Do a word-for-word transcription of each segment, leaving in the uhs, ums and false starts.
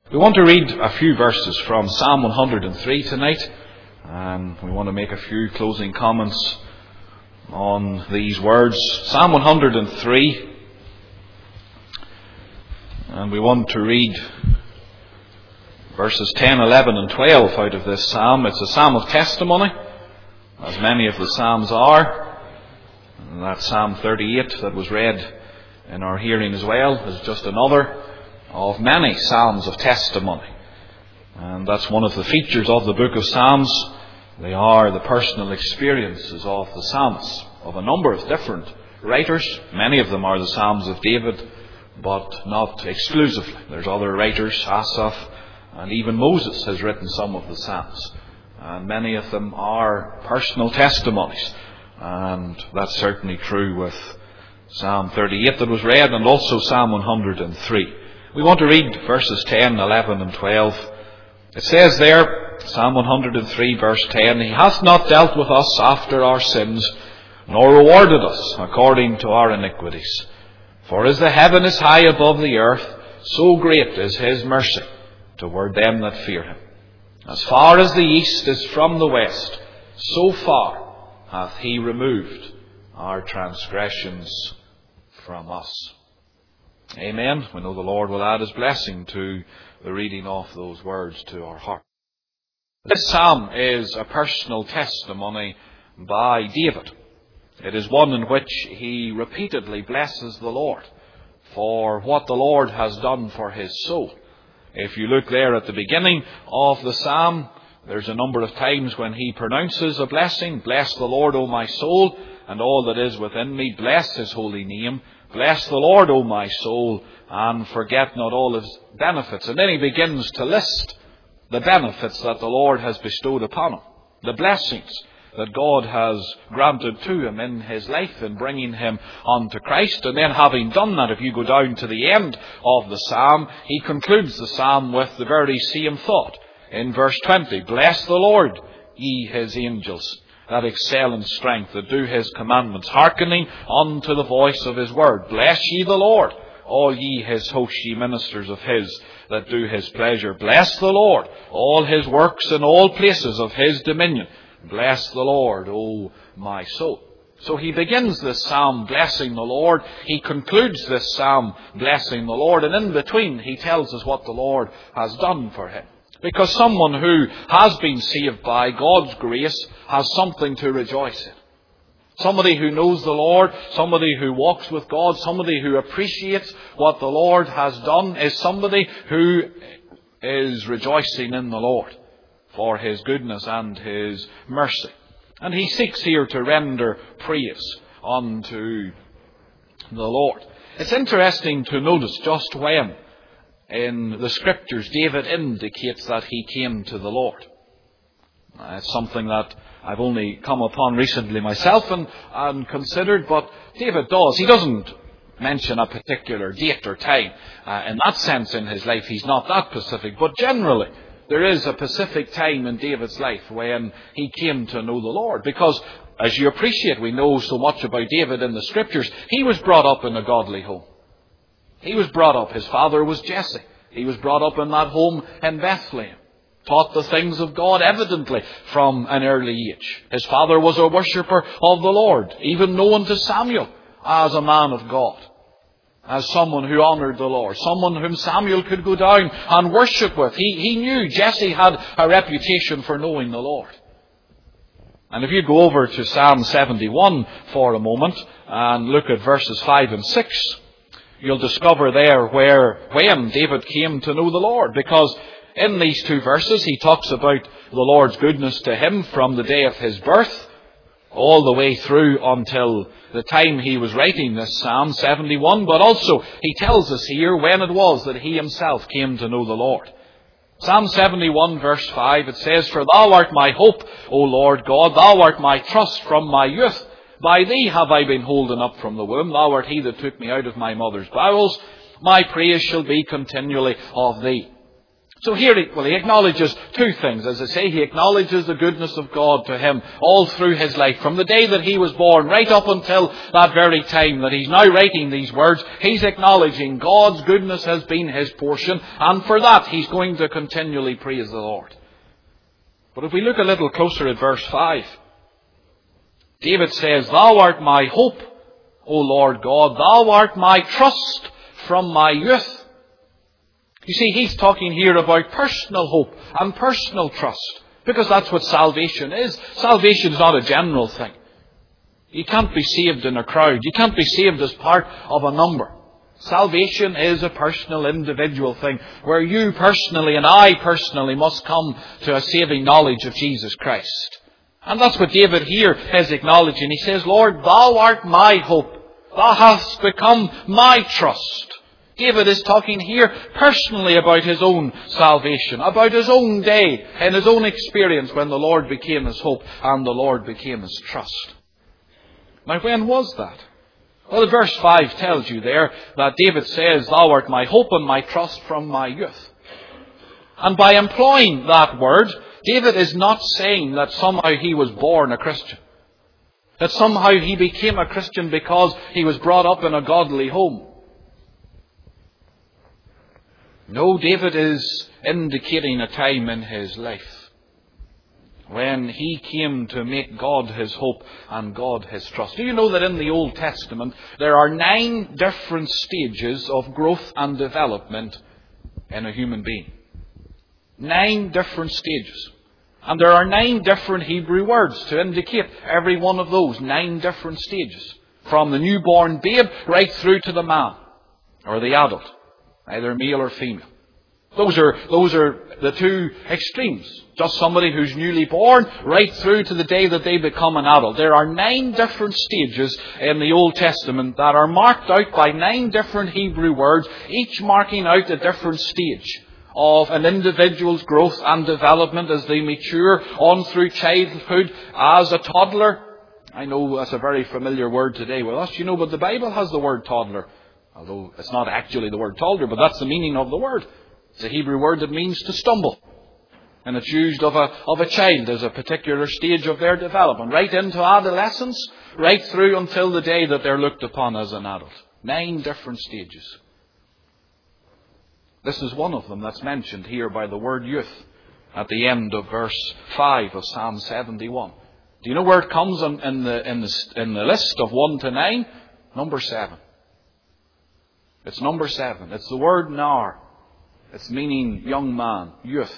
We want to read a few verses from Psalm one hundred three tonight, and we want to make a few closing comments on these words. Psalm one hundred three, and we want to read verses ten, eleven and twelve out of this psalm. It's a psalm of testimony, as many of the psalms are. And that Psalm thirty-eight that was read in our hearing as well is just another of many psalms of testimony. And that's one of the features of the book of Psalms. They are the personal experiences of the psalmists, of a number of different writers. Many of them are the Psalms of David, but not exclusively. There's other writers, Asaph, and even Moses has written some of the Psalms. And many of them are personal testimonies. And that's certainly true with Psalm thirty-eight that was read, and also Psalm one hundred three. We want to read verses ten, eleven and twelve. It says there, Psalm one hundred three verse ten, He hath not dealt with us after our sins, nor rewarded us according to our iniquities. For as the heaven is high above the earth, so great is His mercy toward them that fear Him. As far as the east is from the west, so far hath He removed our transgressions from us. Amen. We know the Lord will add His blessing to the reading of those words to our heart. This psalm is a personal testimony by David. It is one in which he repeatedly blesses the Lord for what the Lord has done for his soul. If you look there at the beginning of the psalm, there's a number of times when he pronounces a blessing. Bless the Lord, O my soul, and all that is within me. Bless His holy name. Bless the Lord, O my soul, and forget not all His benefits. And then he begins to list the benefits that the Lord has bestowed upon him, the blessings that God has granted to him in his life in bringing him unto Christ. And then having done that, if you go down to the end of the psalm, he concludes the psalm with the very same thought. In verse twenty, Bless the Lord, ye His angels, that excel in strength, that do His commandments, hearkening unto the voice of His word. Bless ye the Lord, all ye His hosts, ye ministers of His, that do His pleasure. Bless the Lord, all His works in all places of His dominion. Bless the Lord, O my soul. So he begins this psalm blessing the Lord. He concludes this psalm blessing the Lord. And in between, he tells us what the Lord has done for him. Because someone who has been saved by God's grace has something to rejoice in. Somebody who knows the Lord, somebody who walks with God, somebody who appreciates what the Lord has done is somebody who is rejoicing in the Lord for His goodness and His mercy. And he seeks here to render praise unto the Lord. It's interesting to notice just when in the Scriptures David indicates that he came to the Lord. It's something that I've only come upon recently myself and, and considered, but David does. He doesn't mention a particular date or time. Uh, in that sense in his life, he's not that specific, but generally there is a specific time in David's life when he came to know the Lord. Because, as you appreciate, we know so much about David in the Scriptures. He was brought up in a godly home. He was brought up, his father was Jesse. He was brought up in that home in Bethlehem. Taught the things of God evidently from an early age. His father was a worshipper of the Lord, even known to Samuel as a man of God, as someone who honoured the Lord, someone whom Samuel could go down and worship with. He, he knew Jesse had a reputation for knowing the Lord. And if you go over to Psalm seventy-one for a moment and look at verses five and six, you'll discover there where, when David came to know the Lord. Because in these two verses he talks about the Lord's goodness to him from the day of his birth all the way through until the time he was writing this Psalm seventy-one. But also he tells us here when it was that he himself came to know the Lord. Psalm seventy-one verse five, it says, For thou art my hope, O Lord God, thou art my trust from my youth. By thee have I been holden up from the womb. Thou art he that took me out of my mother's bowels. My praise shall be continually of thee. So here, he, well, he acknowledges two things. As I say, he acknowledges the goodness of God to him all through his life. From the day that he was born, right up until that very time that he's now writing these words, he's acknowledging God's goodness has been his portion, and for that he's going to continually praise the Lord. But if we look a little closer at verse five, David says, "Thou art my hope, O Lord God, thou art my trust from my youth." You see, he's talking here about personal hope and personal trust, because that's what salvation is. Salvation is not a general thing. You can't be saved in a crowd. You can't be saved as part of a number. Salvation is a personal, individual thing, where you personally and I personally must come to a saving knowledge of Jesus Christ. And that's what David here is acknowledging. He says, "Lord, thou art my hope. Thou hast become my trust." David is talking here personally about his own salvation, about his own day and his own experience when the Lord became his hope and the Lord became his trust. Now, when was that? Well, verse five tells you there that David says, "Thou art my hope and my trust from my youth." And by employing that word, David is not saying that somehow he was born a Christian, that somehow he became a Christian because he was brought up in a godly home. No, David is indicating a time in his life when he came to make God his hope and God his trust. Do you know that in the Old Testament there are nine different stages of growth and development in a human being? Nine different stages. And there are nine different Hebrew words to indicate every one of those nine different stages. From the newborn babe right through to the man or the adult, either male or female. Those are, those are the two extremes. Just somebody who's newly born right through to the day that they become an adult. There are nine different stages in the Old Testament that are marked out by nine different Hebrew words, each marking out a different stage of an individual's growth and development as they mature on through childhood as a toddler. I know that's a very familiar word today with us, you know, but the Bible has the word toddler. Although it's not actually the word toddler, but that's the meaning of the word. It's a Hebrew word that means to stumble. And it's used of a, of a child as a particular stage of their development, right into adolescence, right through until the day that they're looked upon as an adult. Nine different stages. This is one of them that's mentioned here by the word youth at the end of verse five of Psalm seventy-one. Do you know where it comes in, in, the, in, the, in the list of one to nine? Number seven. It's number seven. It's the word nar. It's meaning young man, youth.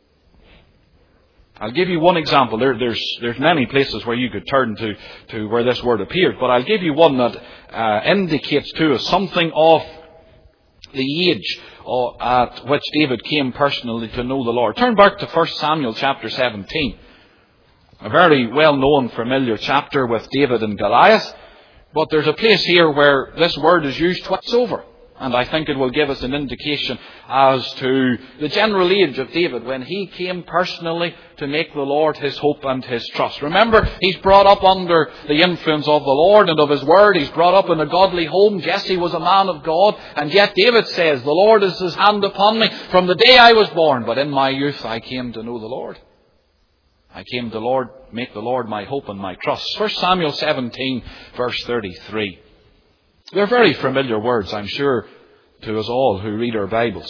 I'll give you one example. There, there's, there's many places where you could turn to, to where this word appeared, but I'll give you one that uh, indicates to us something of the age uh, at which David came personally to know the Lord. Turn back to First Samuel chapter seventeen. A very well-known, familiar chapter with David and Goliath. But there's a place here where this word is used twice over. And I think it will give us an indication as to the general age of David when he came personally to make the Lord his hope and his trust. Remember, he's brought up under the influence of the Lord and of his word. He's brought up in a godly home. Jesse was a man of God. And yet David says, "The Lord is his hand upon me from the day I was born. But in my youth I came to know the Lord. I came to Lord, make the Lord my hope and my trust." First Samuel seventeen, verse thirty-three. They're very familiar words, I'm sure, to us all who read our Bibles.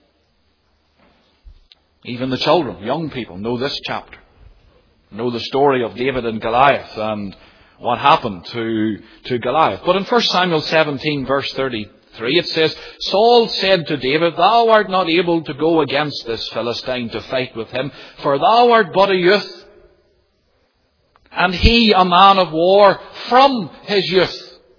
Even the children, young people, know this chapter. Know the story of David and Goliath and what happened to, to Goliath. But in First Samuel seventeen, verse thirty-three, it says, "Saul said to David, Thou art not able to go against this Philistine to fight with him, for thou art but a youth, and he a man of war from his youth."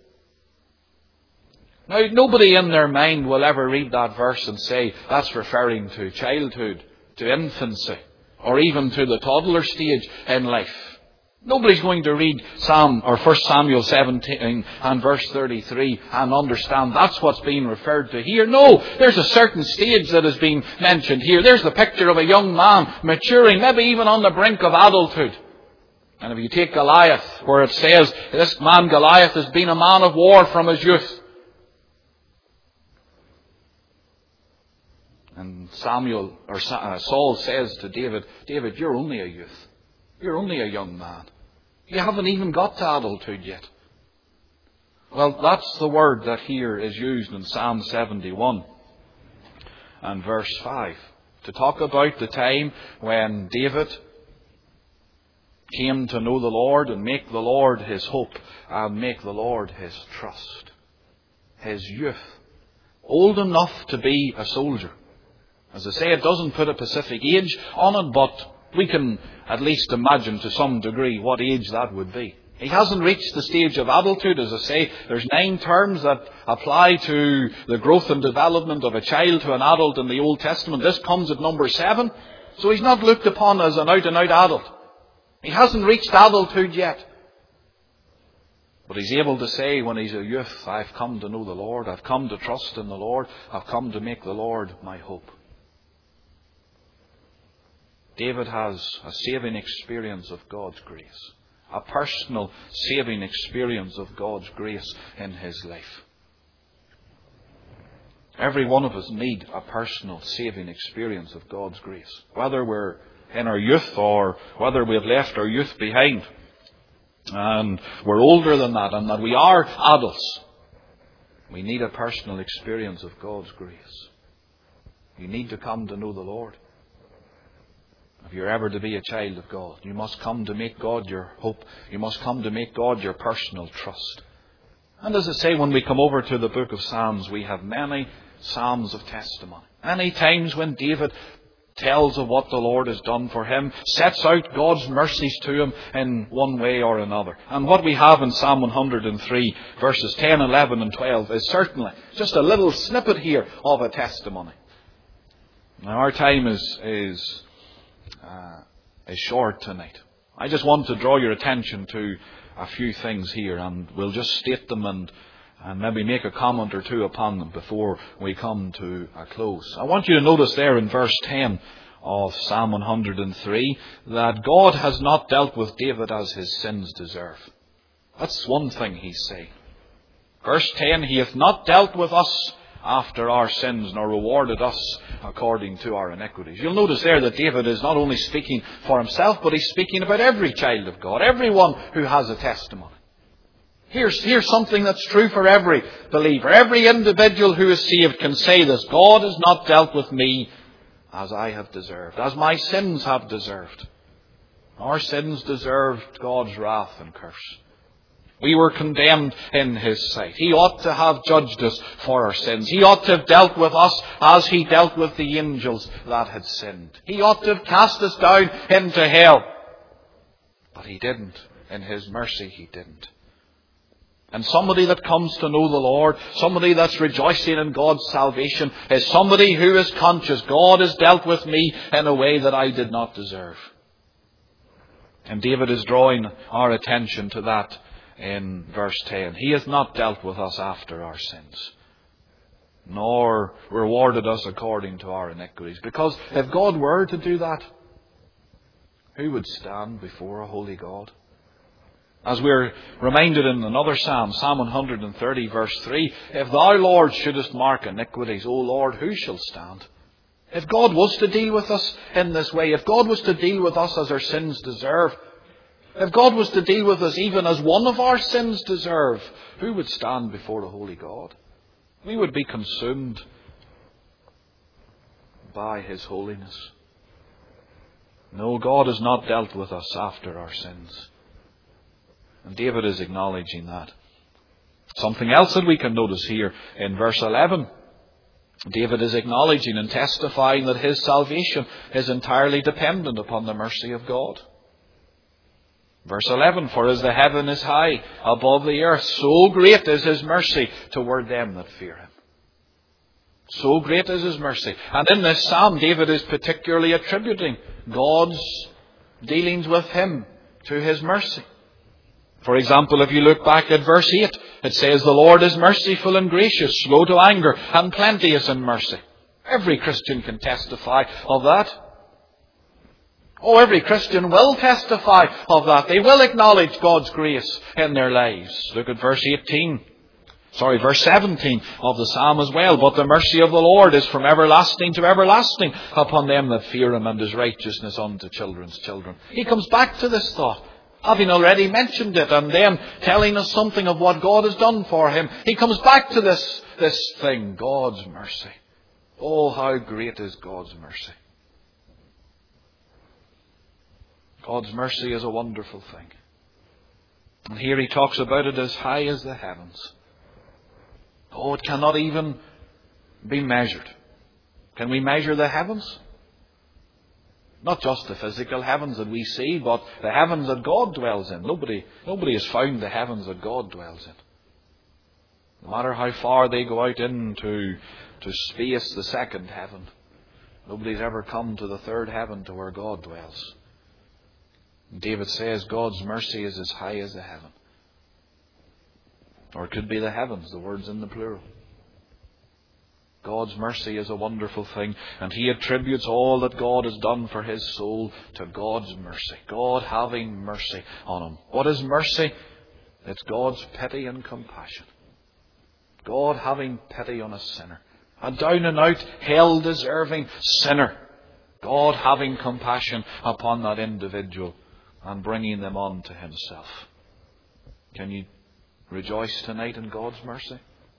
Now, nobody in their mind will ever read that verse and say that's referring to childhood, to infancy, or even to the toddler stage in life. Nobody's going to read Psalm or First Samuel seventeen and verse thirty-three and understand that's what's being referred to here. No, there's a certain stage that is being mentioned here. There's the picture of a young man maturing, maybe even on the brink of adulthood. And if you take Goliath, where it says this man Goliath has been a man of war from his youth. And Samuel, or uh, Saul says to David, David, you're only a youth. You're only a young man. You haven't even got to adulthood yet. Well, that's the word that here is used in Psalm seventy-one and verse five. To talk about the time when David came to know the Lord and make the Lord his hope and make the Lord his trust. His youth. Old enough to be a soldier. As I say, it doesn't put a specific age on it, but we can at least imagine to some degree what age that would be. He hasn't reached the stage of adulthood. As I say, there's nine terms that apply to the growth and development of a child to an adult in the Old Testament. This comes at number seven. So he's not looked upon as an out-and-out adult. He hasn't reached adulthood yet. But he's able to say when he's a youth, I've come to know the Lord. I've come to trust in the Lord. I've come to make the Lord my hope. David has a saving experience of God's grace. A personal saving experience of God's grace in his life. Every one of us need a personal saving experience of God's grace. Whether we're in our youth or whether we've left our youth behind. And we're older than that and that we are adults. We need a personal experience of God's grace. You need to come to know the Lord. If you're ever to be a child of God, you must come to make God your hope. You must come to make God your personal trust. And as I say, when we come over to the book of Psalms, we have many psalms of testimony. Many times when David tells of what the Lord has done for him, sets out God's mercies to him in one way or another. And what we have in Psalm one hundred three, verses ten, eleven and twelve, is certainly just a little snippet here of a testimony. Now our time is... is Uh, is short tonight. I just want to draw your attention to a few things here, and we'll just state them and, and maybe make a comment or two upon them before we come to a close. I want you to notice there in verse ten of Psalm one hundred three that God has not dealt with David as his sins deserve. That's one thing he's saying. Verse ten, he hath not dealt with us after our sins, nor rewarded us according to our iniquities. You'll notice there that David is not only speaking for himself, but he's speaking about every child of God, everyone who has a testimony. Here's, here's something that's true for every believer. Every individual who is saved can say this: God has not dealt with me as I have deserved, as my sins have deserved. Our sins deserved God's wrath and curse. We were condemned in his sight. He ought to have judged us for our sins. He ought to have dealt with us as he dealt with the angels that had sinned. He ought to have cast us down into hell. But he didn't. In his mercy, he didn't. And somebody that comes to know the Lord, somebody that's rejoicing in God's salvation, is somebody who is conscious, God has dealt with me in a way that I did not deserve. And David is drawing our attention to that in verse ten. He has not dealt with us after our sins, nor rewarded us according to our iniquities. Because if God were to do that, who would stand before a holy God? As we're reminded in another psalm, Psalm one hundred thirty, verse three, if thou, Lord, shouldest mark iniquities, O Lord, who shall stand? If God was to deal with us in this way, if God was to deal with us as our sins deserve, if God was to deal with us even as one of our sins deserve, who would stand before the holy God? We would be consumed by his holiness. No, God has not dealt with us after our sins. And David is acknowledging that. Something else that we can notice here in verse eleven. David is acknowledging and testifying that his salvation is entirely dependent upon the mercy of God. Verse eleven, for as the heaven is high above the earth, so great is his mercy toward them that fear him. So great is his mercy. And in this psalm, David is particularly attributing God's dealings with him to his mercy. For example, if you look back at verse eight, it says, the Lord is merciful and gracious, slow to anger, and plenteous in mercy. Every Christian can testify of that. Oh, every Christian will testify of that. They will acknowledge God's grace in their lives. Look at verse eighteen. Sorry, verse seventeen of the psalm as well. But the mercy of the Lord is from everlasting to everlasting upon them that fear him, and his righteousness unto children's children. He comes back to this thought, having already mentioned it, and then telling us something of what God has done for him. He comes back to this, this thing, God's mercy. Oh, how great is God's mercy. God's mercy is a wonderful thing. And here he talks about it as high as the heavens. Oh, it cannot even be measured. Can we measure the heavens? Not just the physical heavens that we see, but the heavens that God dwells in. Nobody, nobody has found the heavens that God dwells in. No matter how far they go out into to space, the second heaven, nobody's ever come to the third heaven to where God dwells. David says God's mercy is as high as the heaven. Or it could be the heavens, the word's in the plural. God's mercy is a wonderful thing, and he attributes all that God has done for his soul to God's mercy. God having mercy on him. What is mercy? It's God's pity and compassion. God having pity on a sinner. A down and out, hell deserving sinner. God having compassion upon that individual and bringing them on to himself. Can you rejoice tonight in God's mercy?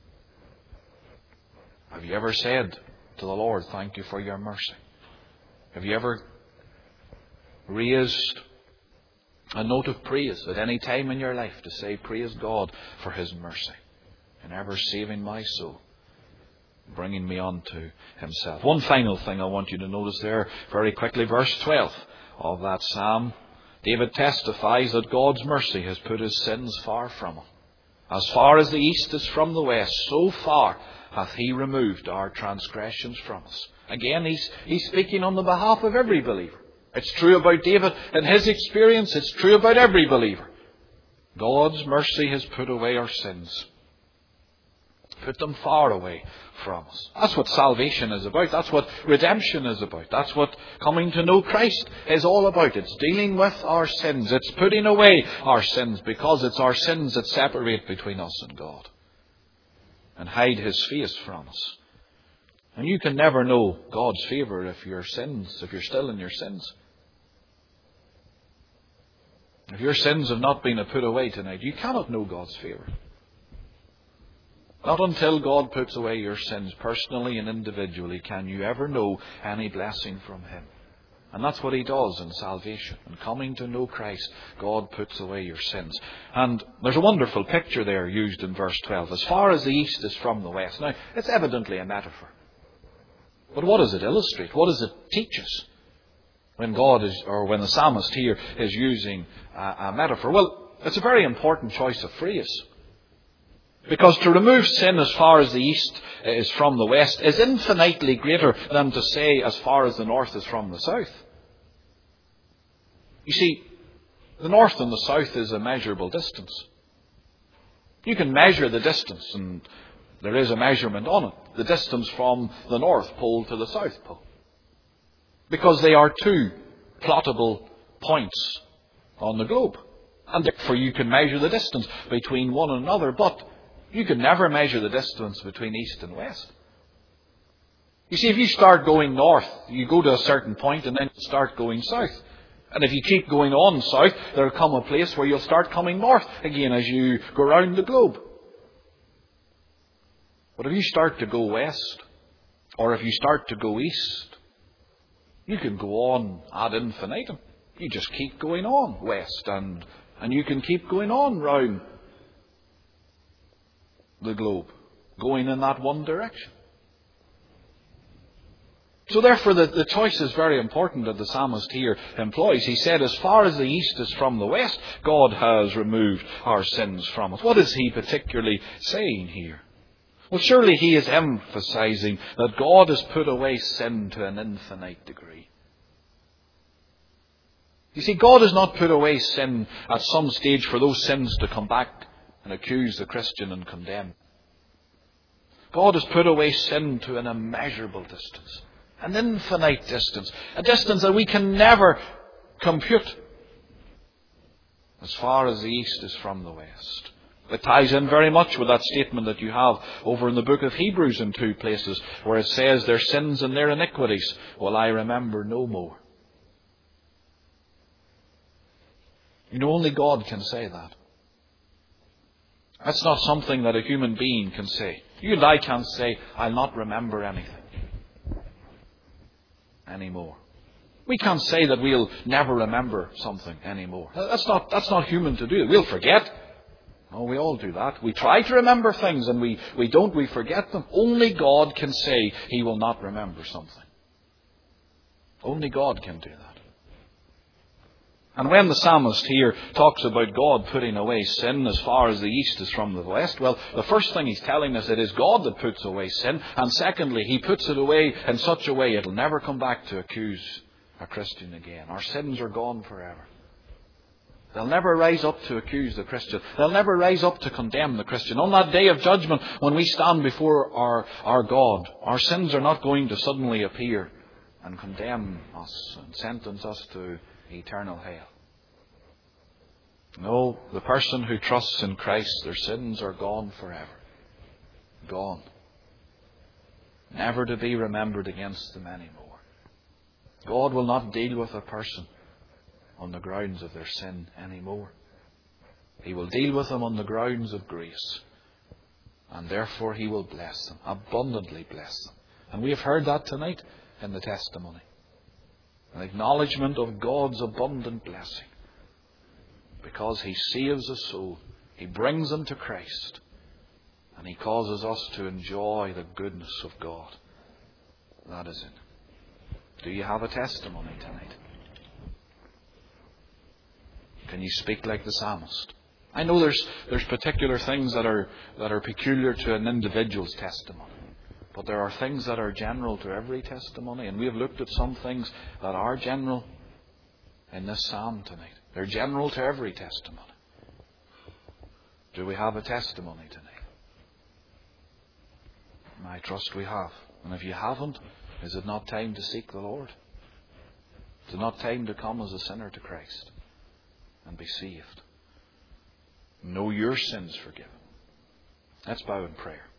Have you ever said to the Lord, thank you for your mercy? Have you ever raised a note of praise at any time in your life to say, praise God for his mercy in ever saving my soul, bringing me on to himself? One final thing I want you to notice there very quickly, verse twelve of that psalm. David testifies that God's mercy has put his sins far from him. As far as the east is from the west, so far hath he removed our transgressions from us. Again, he's, he's speaking on the behalf of every believer. It's true about David and his experience. It's true about every believer. God's mercy has put away our sins. Put them far away from us. That's what salvation is about. That's what redemption is about. That's what coming to know Christ is all about. It's dealing with our sins. It's putting away our sins, because it's our sins that separate between us and God and hide his face from us. And you can never know God's favour if your sins, if you're still in your sins. If your sins have not been put away tonight, you cannot know God's favour. Not until God puts away your sins personally and individually can you ever know any blessing from him. And that's what he does in salvation. In coming to know Christ, God puts away your sins. And there's a wonderful picture there used in verse twelve. As far as the east is from the west. Now, it's evidently a metaphor. But what does it illustrate? What does it teach us? When God is, or when the psalmist here is using a, a metaphor. Well, it's a very important choice of phrase. Because to remove sin as far as the east is from the west is infinitely greater than to say as far as the north is from the south. You see, the north and the south is a measurable distance. You can measure the distance, and there is a measurement on it. The distance from the North Pole to the South Pole. Because they are two plottable points on the globe. And therefore you can measure the distance between one and another, but you can never measure the distance between east and west. You see, if you start going north, you go to a certain point and then start going south. And if you keep going on south, there will come a place where you'll start coming north again as you go around the globe. But if you start to go west, or if you start to go east, you can go on ad infinitum. You just keep going on west, and, and you can keep going on round the globe, going in that one direction. So therefore the, the choice is very important that the psalmist here employs. He said, as far as the east is from the west, God has removed our sins from us. What is he particularly saying here? Well, surely he is emphasizing that God has put away sin to an infinite degree. You see, God has not put away sin at some stage for those sins to come back and accuse the Christian and condemn. God has put away sin to an immeasurable distance. An infinite distance. A distance that we can never compute. As far as the east is from the west, It ties in very much with that statement that you have over in the book of Hebrews in two places, where it says, their sins and their iniquities will I remember no more. You know, only God can say that. That's not something that a human being can say. You and I can't say, I'll not remember anything anymore. We can't say that we'll never remember something anymore. That's not, that's not human to do. We'll forget. Oh, we all do that. We try to remember things and we, we don't, we forget them. Only God can say He will not remember something. Only God can do that. And when the psalmist here talks about God putting away sin as far as the east is from the west, well, the first thing he's telling us, it is God that puts away sin. And secondly, He puts it away in such a way it'll never come back to accuse a Christian again. Our sins are gone forever. They'll never rise up to accuse the Christian. They'll never rise up to condemn the Christian. On that day of judgment, when we stand before our, our God, our sins are not going to suddenly appear and condemn us and sentence us to eternal hell. No, the person who trusts in Christ, their sins are gone forever. Gone. Never to be remembered against them anymore. God will not deal with a person on the grounds of their sin anymore. He will deal with them on the grounds of grace. And therefore He will bless them, abundantly bless them. And we have heard that tonight in the testimony. An acknowledgement of God's abundant blessing. Because He saves a soul. He brings them to Christ. And He causes us to enjoy the goodness of God. That is it. Do you have a testimony tonight? Can you speak like the psalmist? I know there's there's particular things that are that are peculiar to an individual's testimony. But there are things that are general to every testimony. And we have looked at some things that are general in this psalm tonight. They're general to every testimony. Do we have a testimony tonight? I trust we have. And if you haven't, is it not time to seek the Lord? Is it not time to come as a sinner to Christ and be saved? Know your sins forgiven. Let's bow in prayer.